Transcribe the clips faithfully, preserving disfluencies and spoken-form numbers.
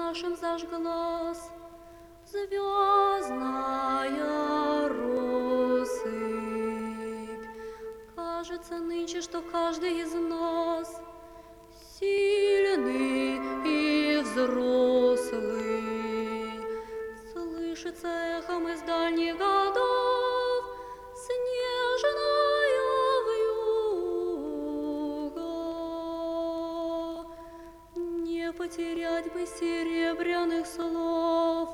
нашим зажглась звездная россыпь. Кажется нынче, что каждый из нас сильный и взрослый, слышится эхом из дальних годов снежная вьюга. Не потерять бы серебряных слов,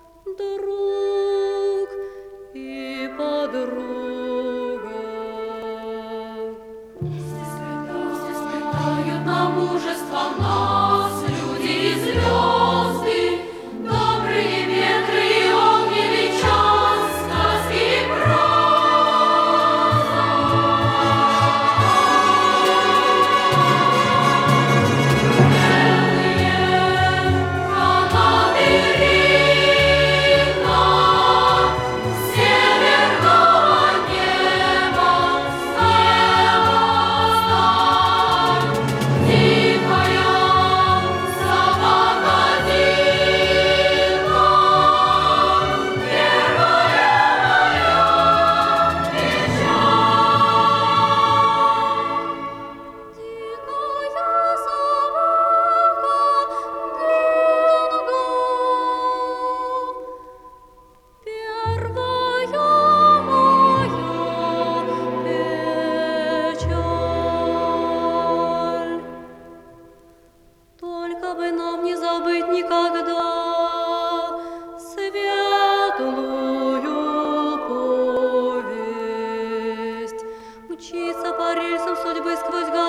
друг и подруга. Вместе слетают на мужество нас люди и звезды, добрые ветры и огненный час, сказки и проза. Белые канаты Рейна, северного неба, небо сталь, дикая саванна дивна, первая моя печаль. Дикая собака Динго, первая моя печаль. Только бы нам не забыть никогда светлую повесть, мчится по рельсам судьбы сквозь